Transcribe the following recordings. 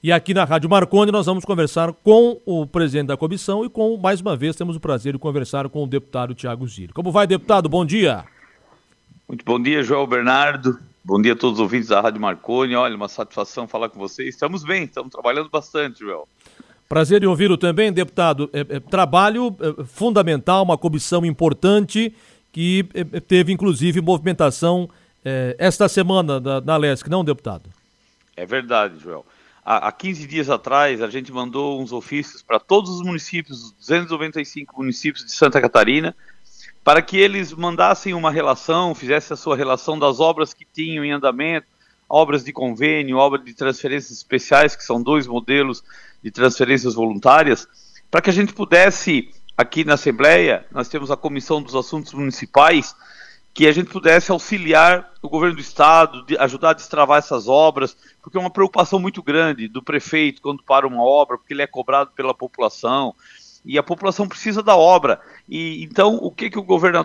E aqui na Rádio Marconi nós vamos conversar com o presidente da comissão e mais uma vez, temos o prazer de conversar com o deputado Thiago Zilli. Como vai, deputado? Bom dia. Muito bom dia, João Bernardo. Bom dia a todos os ouvintes da Rádio Marconi. Olha, uma satisfação falar com vocês. Estamos bem, estamos trabalhando bastante, João. Prazer em ouvi-lo também, deputado. Trabalho fundamental, uma comissão importante que teve, inclusive, movimentação esta semana na LESC, não, deputado? É verdade, João. Há 15 dias atrás, a gente mandou uns ofícios para todos os municípios, os 295 municípios de Santa Catarina, para que eles mandassem uma relação, fizessem a sua relação das obras que tinham em andamento, obras de convênio, obras de transferências especiais, que são 2 modelos de transferências voluntárias, para que a gente pudesse, aqui na Assembleia, nós temos a Comissão dos Assuntos Municipais, que a gente pudesse auxiliar o governo do estado, ajudar a destravar essas obras, porque é uma preocupação muito grande do prefeito quando para uma obra, porque ele é cobrado pela população, e a população precisa da obra. E então, o que o governo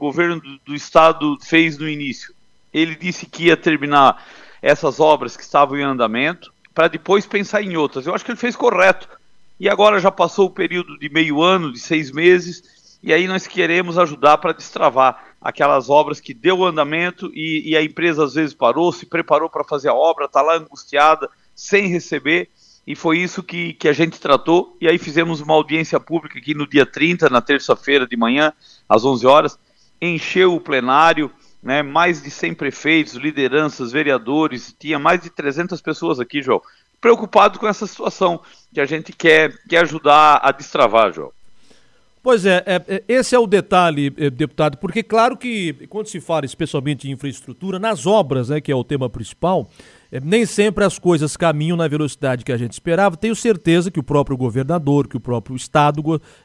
do estado fez no início? Ele disse que ia terminar essas obras que estavam em andamento, para depois pensar em outras. Eu acho que ele fez correto. E agora já passou o período de meio ano, de 6 meses, e aí nós queremos ajudar para destravar aquelas obras que deu andamento e a empresa às vezes parou, se preparou para fazer a obra, está lá angustiada, sem receber. E foi isso que a gente tratou, e aí fizemos uma audiência pública aqui no dia 30, na terça-feira de manhã, às 11 horas, encheu o plenário, né, mais de 100 prefeitos, lideranças, vereadores, tinha mais de 300 pessoas aqui, João, preocupados com essa situação, que a gente quer ajudar a destravar, João. Pois esse é o detalhe, deputado, porque claro que quando se fala especialmente em infraestrutura, nas obras, né, que é o tema principal, nem sempre as coisas caminham na velocidade que a gente esperava. Tenho certeza que o próprio governador, que o próprio estado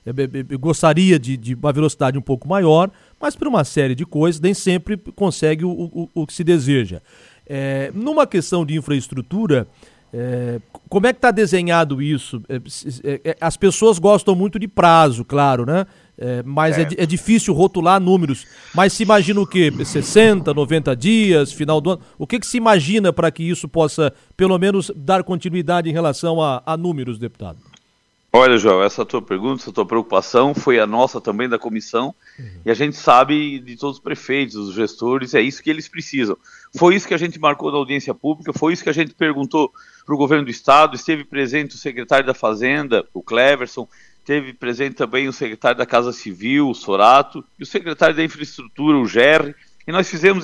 gostaria de uma velocidade um pouco maior, mas por uma série de coisas nem sempre consegue o que se deseja. Numa questão de infraestrutura, como é que está desenhado isso? As pessoas gostam muito de prazo, claro, né? Mas é difícil rotular números. Mas se imagina o quê? 60, 90 dias, final do ano? O que se imagina para que isso possa, pelo menos, dar continuidade em relação a números, deputado? Olha, João, essa tua pergunta, essa tua preocupação foi a nossa também da comissão, e a gente sabe de todos os prefeitos, os gestores, é isso que eles precisam. Foi isso que a gente marcou na audiência pública, foi isso que a gente perguntou para o governo do estado, esteve presente o secretário da Fazenda, o Cleverson, esteve presente também o secretário da Casa Civil, o Sorato, e o secretário da Infraestrutura, o Gerry, e nós fizemos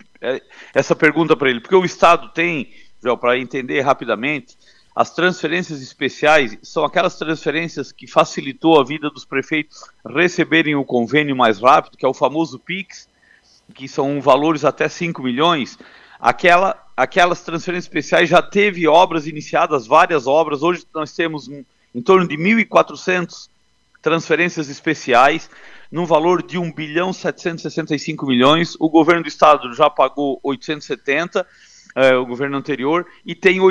essa pergunta para ele, porque o estado tem, João, para entender rapidamente, as transferências especiais são aquelas transferências que facilitou a vida dos prefeitos receberem o convênio mais rápido, que é o famoso PIX, que são valores até 5 milhões. Aquelas transferências especiais já teve obras iniciadas, várias obras. Hoje nós temos em torno de 1.400 transferências especiais, num valor de 1.765 bilhões. O governo do estado já pagou 870 o governo anterior, e tem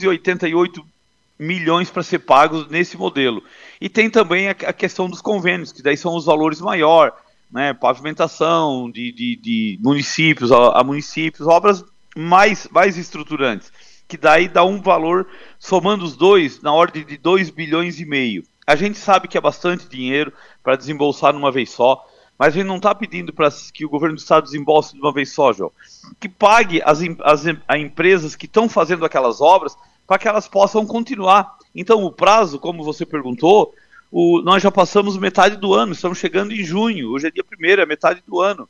888 milhões para ser pagos nesse modelo. E tem também a questão dos convênios, que daí são os valores maiores, né, pavimentação de municípios a municípios, obras mais estruturantes, que daí dá um valor, somando os dois, na ordem de 2,5 bilhões. A gente sabe que é bastante dinheiro para desembolsar numa vez só, mas a gente não está pedindo para que o governo do estado desembolse de uma vez só, João. Que pague as empresas que estão fazendo aquelas obras para que elas possam continuar. Então, o prazo, como você perguntou, nós já passamos metade do ano, estamos chegando em junho, hoje é dia 1º, é metade do ano.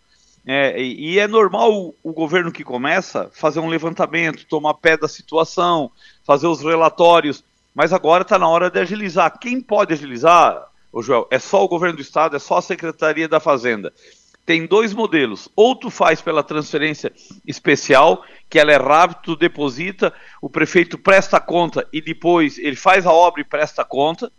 E é normal o governo que começa fazer um levantamento, tomar pé da situação, fazer os relatórios, mas agora está na hora de agilizar. Quem pode agilizar, Joel, é só o governo do estado, é só a Secretaria da Fazenda. Tem 2 modelos, ou tu faz pela transferência especial, que ela é rápida, tu deposita, o prefeito presta conta e depois ele faz a obra e presta conta,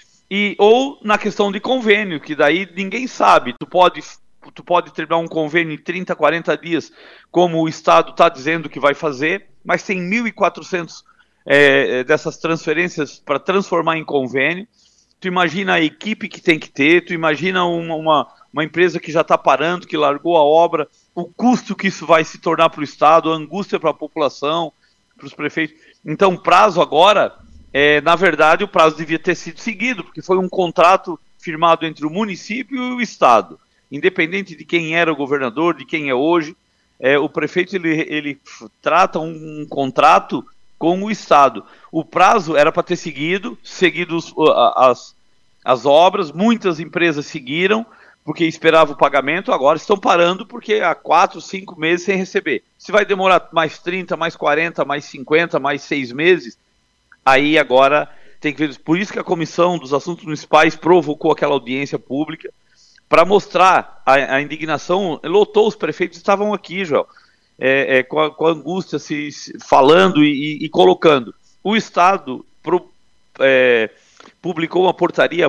ou na questão de convênio, que daí ninguém sabe, tu pode terminar um convênio em 30, 40 dias, como o estado está dizendo que vai fazer, mas tem 1.400 dessas transferências para transformar em convênio. Tu imagina a equipe que tem que ter, tu imagina uma empresa que já está parando, que largou a obra, o custo que isso vai se tornar para o estado, a angústia para a população, para os prefeitos. Então o prazo agora na verdade o prazo devia ter sido seguido, porque foi um contrato firmado entre o município e o Estado. Independente de quem era o governador, de quem é hoje, o prefeito ele trata um contrato com o Estado. O prazo era para ter seguido as obras, muitas empresas seguiram, porque esperavam o pagamento, agora estão parando porque há 4, 5 meses sem receber. Se vai demorar mais 30, mais 40, mais 50, mais 6 meses, aí agora tem que ver. Por isso que a Comissão dos Assuntos Municipais provocou aquela audiência pública, para mostrar a indignação. Lotou, os prefeitos estavam aqui, João, com a angústia falando e colocando. O Estado publicou uma portaria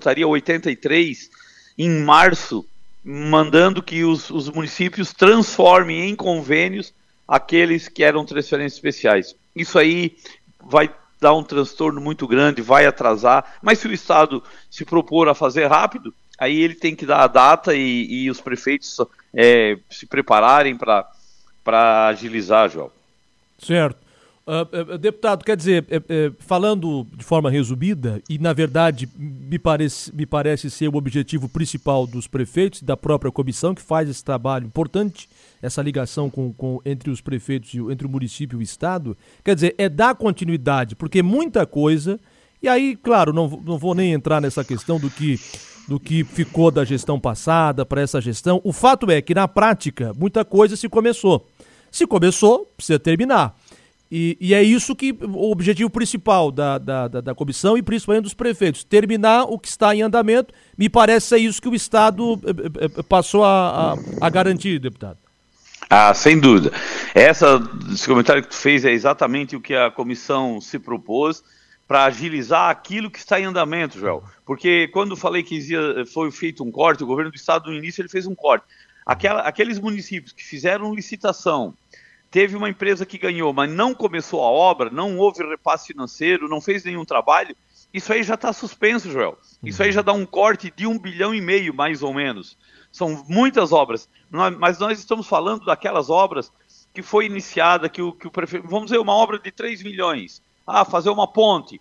83, em março, mandando que os municípios transformem em convênios aqueles que eram transferências especiais. Isso aí vai dar um transtorno muito grande, vai atrasar, mas se o Estado se propor a fazer rápido, aí ele tem que dar a data e os prefeitos se prepararem para agilizar, João. Certo. Deputado, quer dizer, falando de forma resumida, e na verdade me parece ser o objetivo principal dos prefeitos e da própria comissão que faz esse trabalho importante, essa ligação entre os prefeitos, entre o município e o Estado, quer dizer, dar continuidade, porque muita coisa, e aí, claro, não vou nem entrar nessa questão do que ficou da gestão passada para essa gestão. O fato é que, na prática, muita coisa se começou. Se começou, precisa terminar. E é isso que o objetivo principal da comissão e principalmente dos prefeitos, terminar o que está em andamento. Me parece ser isso que o Estado passou a garantir, deputado. Sem dúvida. Esse comentário que tu fez é exatamente o que a comissão se propôs para agilizar aquilo que está em andamento, Joel. Porque quando falei que foi feito um corte, o governo do Estado no início ele fez um corte. Aqueles municípios que fizeram licitação, teve uma empresa que ganhou, mas não começou a obra, não houve repasse financeiro, não fez nenhum trabalho, isso aí já está suspenso, Joel. Isso aí já dá um corte de 1,5 bilhão, mais ou menos. São muitas obras, mas nós estamos falando daquelas obras que foi iniciada, que o prefeito, vamos dizer, uma obra de 3 milhões, fazer uma ponte,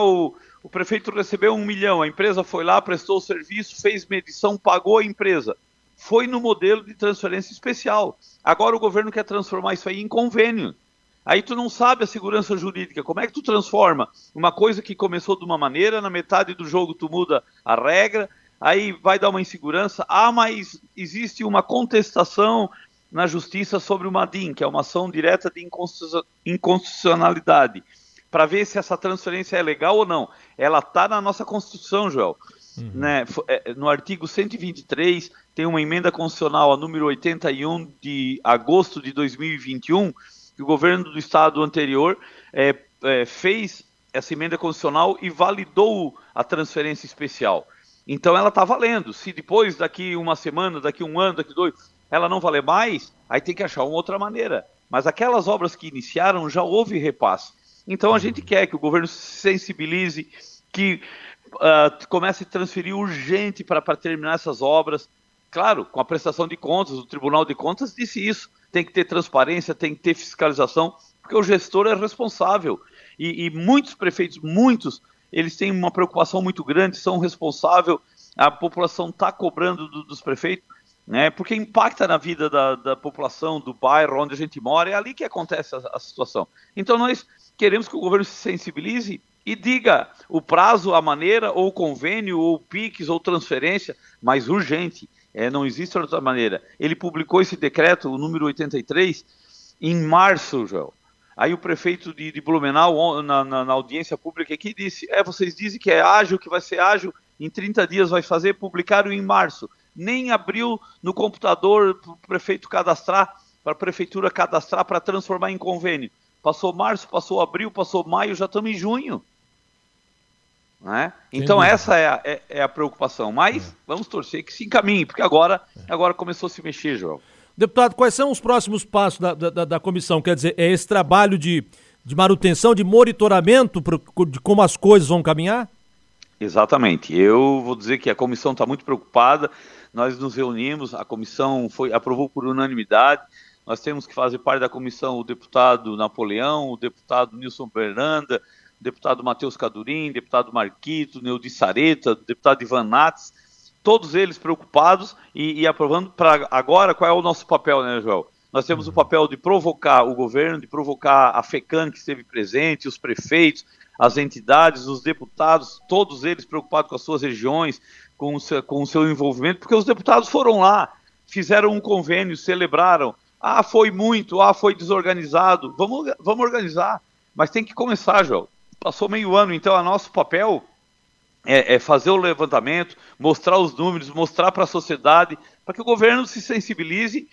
o prefeito recebeu 1 milhão, a empresa foi lá, prestou o serviço, fez medição, pagou a empresa. Foi no modelo de transferência especial. Agora o governo quer transformar isso aí em convênio. Aí tu não sabe a segurança jurídica. Como é que tu transforma uma coisa que começou de uma maneira, na metade do jogo tu muda a regra, aí vai dar uma insegurança. Mas existe uma contestação na justiça sobre uma DIN, que é uma ação direta de inconstitucionalidade, para ver se essa transferência é legal ou não. Ela está na nossa Constituição, Joel. Né? No artigo 123, tem uma emenda constitucional, a número 81, de agosto de 2021, que o governo do Estado anterior fez essa emenda constitucional e validou a transferência especial. Então ela está valendo. Se depois, daqui uma semana, daqui um ano, daqui 2, ela não valer mais, aí tem que achar uma outra maneira. Mas aquelas obras que iniciaram, já houve repasse. Então a gente quer que o governo se sensibilize, que comece a transferir urgente para terminar essas obras. Claro, com a prestação de contas, o Tribunal de Contas disse isso. Tem que ter transparência, tem que ter fiscalização, porque o gestor é responsável. E muitos prefeitos, eles têm uma preocupação muito grande, são responsáveis, a população está cobrando dos prefeitos, né, porque impacta na vida da população, do bairro onde a gente mora, é ali que acontece a situação. Então nós queremos que o governo se sensibilize e diga o prazo, a maneira, ou convênio, ou PIX, ou transferência, mais urgente. Não existe outra maneira. Ele publicou esse decreto, o número 83, em março, Joel. Aí o prefeito de Blumenau, na audiência pública aqui, disse, vocês dizem que é ágil, que vai ser ágil, em 30 dias vai fazer, publicaram em março. Nem abriu no computador para o prefeito cadastrar, para a prefeitura cadastrar para transformar em convênio. Passou março, passou abril, passou maio, já estamos em junho. Né? Então essa é a preocupação, mas vamos torcer que se encaminhe, porque agora começou a se mexer, João. Deputado, quais são os próximos passos da comissão? Quer dizer, é esse trabalho de manutenção, de monitoramento de como as coisas vão caminhar? Exatamente, eu vou dizer que a comissão está muito preocupada, nós nos reunimos, a comissão aprovou por unanimidade, nós temos que fazer parte da comissão o deputado Napoleão, o deputado Nilson Bernanda, deputado Matheus Cadurim, deputado Marquito, Neudi Sareta, deputado Ivan Nats, todos eles preocupados e aprovando. Para agora, qual é o nosso papel, né, Joel? Nós temos o papel de provocar o governo, de provocar a FECAM que esteve presente, os prefeitos, as entidades, os deputados, todos eles preocupados com as suas regiões, com o seu envolvimento, porque os deputados foram lá, fizeram um convênio, celebraram. Foi muito, foi desorganizado. Vamos organizar, mas tem que começar, João. Passou meio ano, então o nosso papel é fazer o levantamento, mostrar os números, mostrar para a sociedade, para que o governo se sensibilize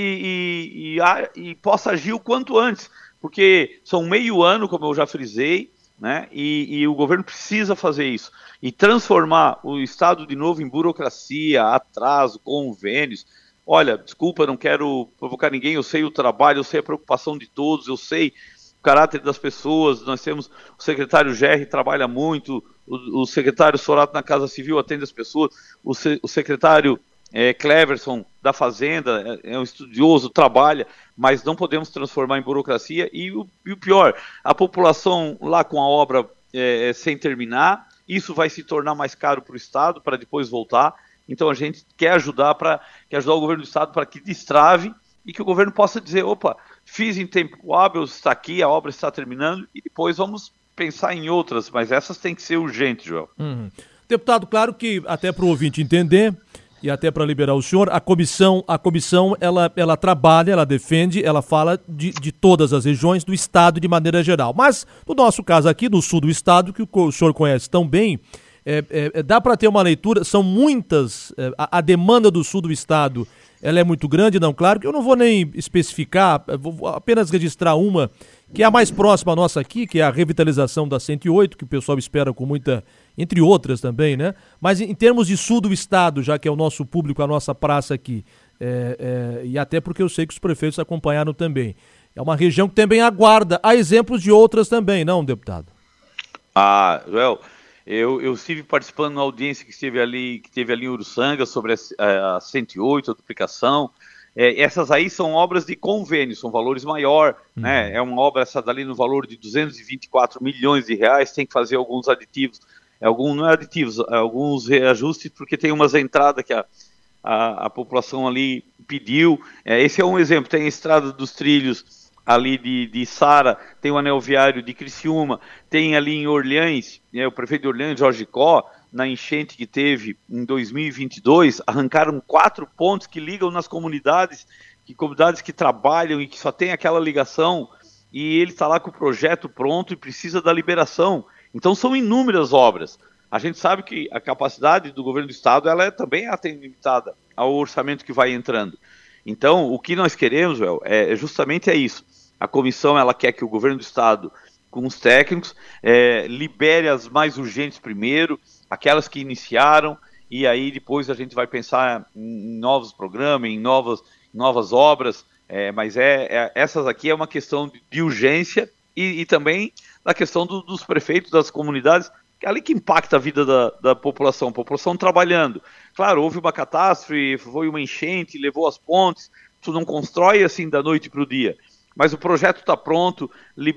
e possa agir o quanto antes, porque são meio ano, como eu já frisei, né? E o governo precisa fazer isso e transformar o Estado de novo em burocracia, atraso, convênios. Olha, desculpa, não quero provocar ninguém, eu sei o trabalho, eu sei a preocupação de todos, eu sei o caráter das pessoas. Nós temos o secretário Gerri, trabalha muito, o secretário Sorato na Casa Civil atende as pessoas, o secretário Cleverson da Fazenda é um estudioso, trabalha, mas não podemos transformar em burocracia. E o pior, a população lá com a obra sem terminar, isso vai se tornar mais caro para o Estado, para depois voltar. Então a gente quer ajudar o governo do Estado para que destrave e que o governo possa dizer, opa, fiz em tempo hábil, está aqui, a obra está terminando, e depois vamos pensar em outras, mas essas têm que ser urgentes, Joel. Deputado, claro que até para o ouvinte entender e até para liberar o senhor, a comissão ela trabalha, ela defende, ela fala de todas as regiões do Estado de maneira geral. Mas no nosso caso aqui, do sul do Estado, que o senhor conhece tão bem, dá para ter uma leitura, são muitas, a demanda do sul do Estado, ela é muito grande, não, claro que eu não vou nem especificar, vou apenas registrar uma, que é a mais próxima a nossa aqui, que é a revitalização da 108, que o pessoal espera com muita, entre outras também, né? Mas em termos de sul do Estado, já que é o nosso público, a nossa praça aqui, e até porque eu sei que os prefeitos acompanharam também, é uma região que também aguarda, há exemplos de outras também, não, deputado? Joel, eu estive participando na audiência que teve ali em Uruçanga sobre a 108, a duplicação. Essas aí são obras de convênio, são valores maior, né? É uma obra essa dali no valor de 224 milhões de reais, tem que fazer alguns aditivos, alguns reajustes, porque tem umas entradas que a população ali pediu. Esse é um exemplo, tem a Estrada dos Trilhos ali de Sara, tem o anel viário de Criciúma, tem ali em Orleans, o prefeito de Orleans, Jorge Có, na enchente que teve em 2022, arrancaram 4 pontos que ligam nas comunidades que trabalham e que só tem aquela ligação, e ele está lá com o projeto pronto e precisa da liberação. Então são inúmeras obras. A gente sabe que a capacidade do governo do Estado ela também é limitada ao orçamento que vai entrando. Então, o que nós queremos, Joel, justamente isso. A comissão ela quer que o governo do Estado, com os técnicos, libere as mais urgentes primeiro, aquelas que iniciaram, e aí depois a gente vai pensar em novos programas, em novas obras, mas essas aqui é uma questão de urgência e também da questão dos prefeitos, das comunidades, que é ali que impacta a vida da população trabalhando. Claro, houve uma catástrofe, foi uma enchente, levou as pontes, tu não constrói assim da noite para o dia, mas o projeto está pronto,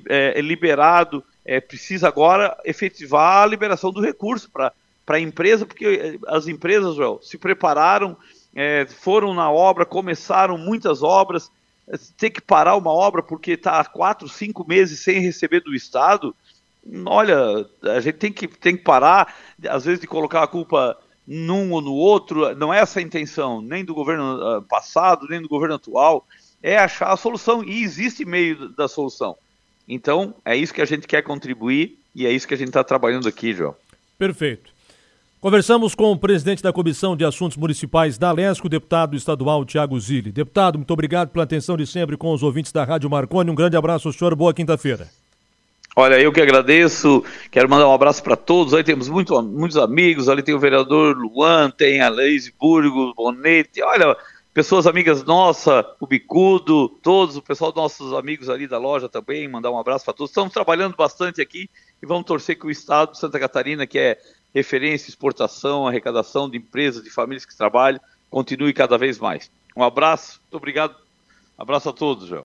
liberado, precisa agora efetivar a liberação do recurso para a empresa, porque as empresas, Joel, se prepararam, foram na obra, começaram muitas obras, ter que parar uma obra porque está há 4, 5 meses sem receber do Estado. Olha, a gente tem que parar, às vezes, de colocar a culpa num ou no outro. Não é essa a intenção, nem do governo passado, nem do governo atual, é achar a solução, e existe meio da solução. Então, é isso que a gente quer contribuir, e é isso que a gente está trabalhando aqui, João. Perfeito. Conversamos com o presidente da Comissão de Assuntos Municipais da Alesc, o deputado estadual Thiago Zilli. Deputado, muito obrigado pela atenção de sempre com os ouvintes da Rádio Marconi. Um grande abraço ao senhor, boa quinta-feira. Olha, eu que agradeço, quero mandar um abraço para todos, aí temos muitos amigos, ali tem o vereador Luan, tem a Leise Burgo, Bonete, olha, pessoas amigas nossas, o Bicudo, todos, o pessoal dos nossos amigos ali da loja também, mandar um abraço para todos. Estamos trabalhando bastante aqui e vamos torcer que o Estado de Santa Catarina, que é referência, exportação, arrecadação de empresas, de famílias que trabalham, continue cada vez mais. Um abraço, muito obrigado, abraço a todos, João.